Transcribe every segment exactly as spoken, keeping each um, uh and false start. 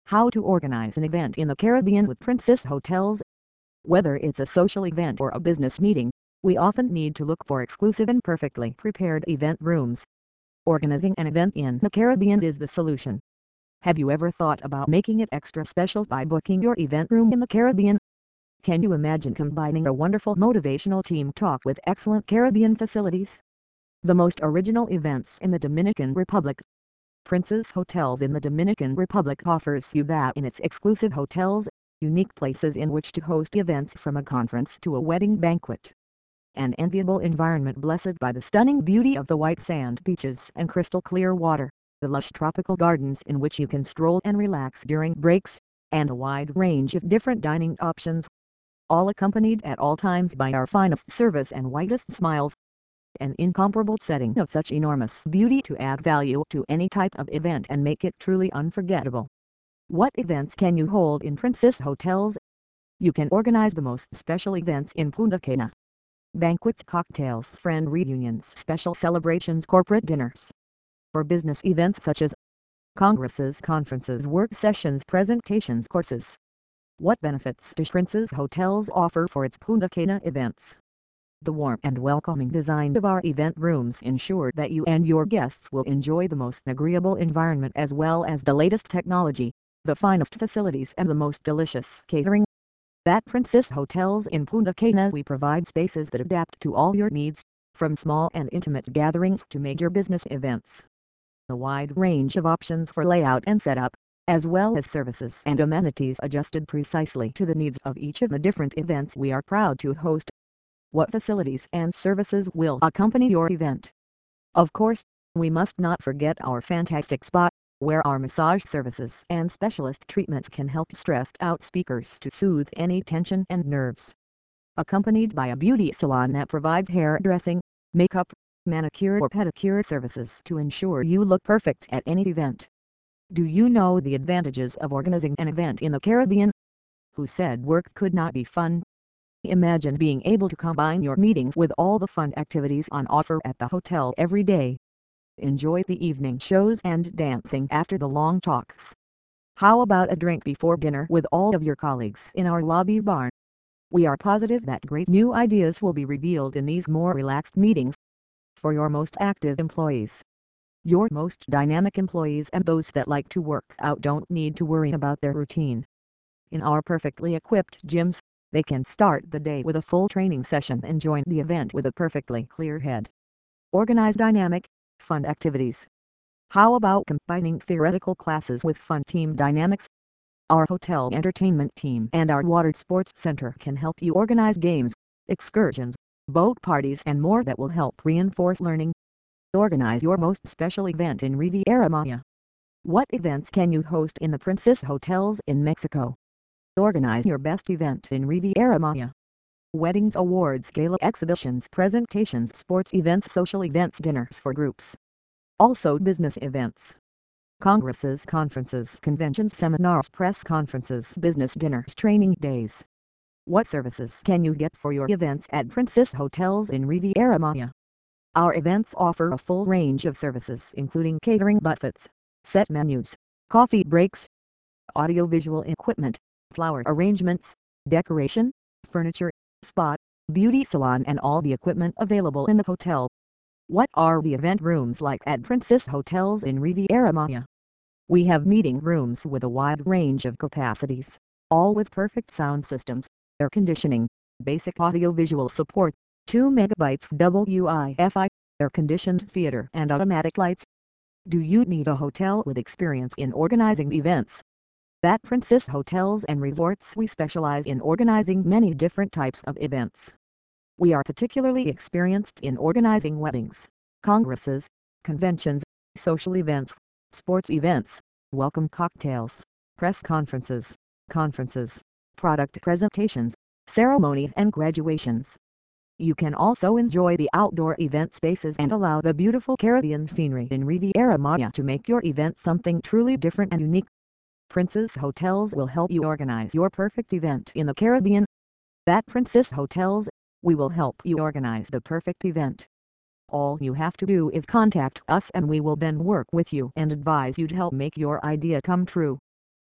How to organize an event in the Caribbean with Princess Hotels. Whether it's a social event or a business meeting, we often need to look for exclusive and perfectly prepared event rooms. Organizing an event in the Caribbean is the solution. Have you ever thought about making it extra special by booking your event room in the Caribbean? Can you imagine combining a wonderful motivational team talk with excellent Caribbean facilities? The most original events in the Dominican Republic. Princess Hotels in the Dominican Republic offers you that in its exclusive hotels, unique places in which to host events from a conference to a wedding banquet. An enviable environment blessed by the stunning beauty of the white sand beaches and crystal clear water, the lush tropical gardens in which you can stroll and relax during breaks, and a wide range of different dining options. All accompanied at all times by our finest service and whitest smiles. An incomparable setting of such enormous beauty to add value to any type of event and make it truly unforgettable. What events can you hold in Princess Hotels? You can organize the most special events in Punta Cana. Banquets, cocktails, friend reunions, special celebrations, corporate dinners. For business events such as congresses, conferences, work sessions, presentations, courses. What benefits does Princess Hotels offer for its Punta Cana events? The warm and welcoming design of our event rooms ensure that you and your guests will enjoy the most agreeable environment as well as the latest technology, the finest facilities and the most delicious catering. At Princess Hotels in Punta Cana we provide spaces that adapt to all your needs, from small and intimate gatherings to major business events. A wide range of options for layout and setup, as well as services and amenities adjusted precisely to the needs of each of the different events we are proud to host. What facilities and services will accompany your event? Of course, we must not forget our fantastic spa, where our massage services and specialist treatments can help stressed out speakers to soothe any tension and nerves. Accompanied by a beauty salon that provides hairdressing, makeup, manicure or pedicure services to ensure you look perfect at any event. Do you know the advantages of organizing an event in the Caribbean? Who said work could not be fun? Imagine being able to combine your meetings with all the fun activities on offer at the hotel every day. Enjoy the evening shows and dancing after the long talks. How about a drink before dinner with all of your colleagues in our lobby bar? We are positive that great new ideas will be revealed in these more relaxed meetings. For your most active employees, your most dynamic employees and those that like to work out don't need to worry about their routine. In our perfectly equipped gyms, they can start the day with a full training session and join the event with a perfectly clear head. Organize dynamic, fun activities. How about combining theoretical classes with fun team dynamics? Our hotel entertainment team and our water sports center can help you organize games, excursions, boat parties and more that will help reinforce learning. Organize your most special event in Riviera Maya. What events can you host in the Princess Hotels in Mexico? Organize your best event in Riviera Maya. Weddings, awards, gala exhibitions, presentations, sports events, social events, dinners for groups. Also business events. Congresses, conferences, conventions, seminars, press conferences, business dinners, training days. What services can you get for your events at Princess Hotels in Riviera Maya? Our events offer a full range of services including catering buffets, set menus, coffee breaks, audiovisual equipment, flower arrangements, decoration, furniture, spa, beauty salon and all the equipment available in the hotel. What are the event rooms like at Princess Hotels in Riviera Maya? We have meeting rooms with a wide range of capacities, all with perfect sound systems, air conditioning, basic audio-visual support, two megabytes Wi-Fi, air-conditioned theater and automatic lights. Do you need a hotel with experience in organizing events? At Princess Hotels and Resorts we specialize in organizing many different types of events. We are particularly experienced in organizing weddings, congresses, conventions, social events, sports events, welcome cocktails, press conferences, conferences, product presentations, ceremonies and graduations. You can also enjoy the outdoor event spaces and allow the beautiful Caribbean scenery in Riviera Maya to make your event something truly different and unique. Princess Hotels will help you organize your perfect event in the Caribbean. At Princess Hotels, we will help you organize the perfect event. All you have to do is contact us and we will then work with you and advise you to help make your idea come true.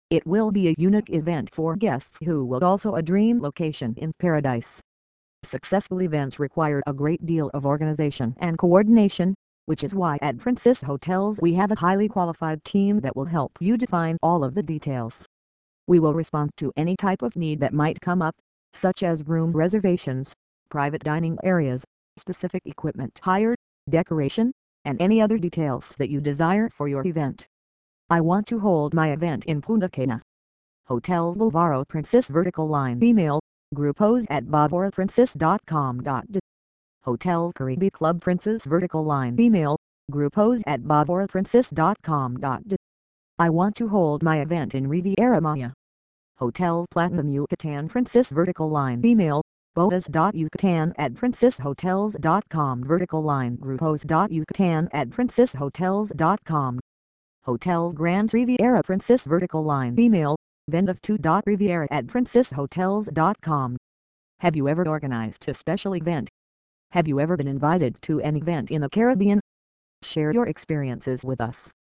It will be a unique event for guests who will also a dream location in paradise. Successful events require a great deal of organization and coordination, which is why at Princess Hotels we have a highly qualified team that will help you define all of the details. We will respond to any type of need that might come up, such as room reservations, private dining areas, specific equipment hire, decoration, and any other details that you desire for your event. I want to hold my event in Punta Cana. Hotel Bulvaro Princess Vertical Line Email, grupos at bavorprincess dot com. Hotel Caribe Club Princess Vertical Line Email, grupos at bavorprincess dot com. I want to hold my event in Riviera Maya. Hotel Platinum Yucatan Princess Vertical Line Email, bodas.yucatan at princesshotels dot com. Vertical line grupos.yucatan at princesshotels dot com. Hotel Grand Riviera Princess Vertical Line Email, vendas two dot riviera at princesshotels dot com. Have you ever organized a special event? Have you ever been invited to an event in the Caribbean? Share your experiences with us.